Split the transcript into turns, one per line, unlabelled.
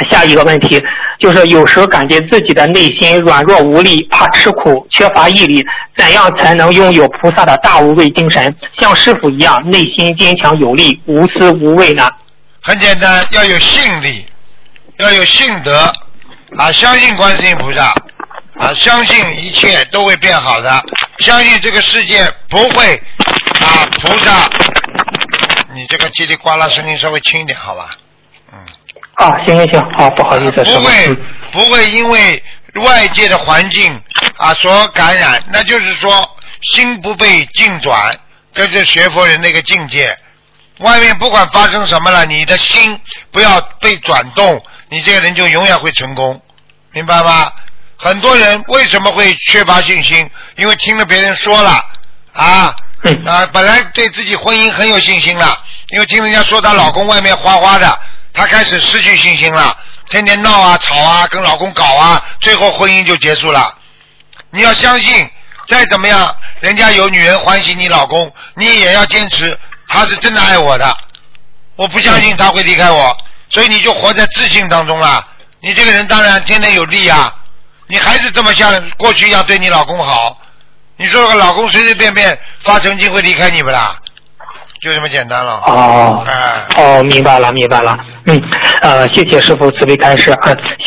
下一个问题就是有时感觉自己的内心软弱无力，怕吃苦，缺乏毅力，怎样才能拥有菩萨的大无畏精神，像师父一样内心坚强有力，无私无畏呢？
很简单，要有信力，要有信德啊，相信观世音菩萨啊，相信一切都会变好的，相信这个世界不会啊，菩萨，你这个叽里呱啦声音稍微轻一点好吧？
行，好，不好意思，
不会因为外界的环境啊所感染，那就是说心不被境转，这是学佛人的一个境界。外面不管发生什么了，你的心不要被转动，你这个人就永远会成功，明白吗？很多人为什么会缺乏信心？因为听了别人说了本来对自己婚姻很有信心了，因为听人家说她老公外面花花的，她开始失去信心了，天天闹啊吵啊，跟老公搞啊，最后婚姻就结束了。你要相信，再怎么样，人家有女人欢喜你老公，你也要坚持他是真的爱我的，我不相信他会离开我，所以你就活在自信当中了。你这个人当然天天有利啊，你还是这么像过去一样对你老公好，你说个老公随随便便发神经会离开你不啦？就这么简单了。
明白了。谢谢师父慈悲开示。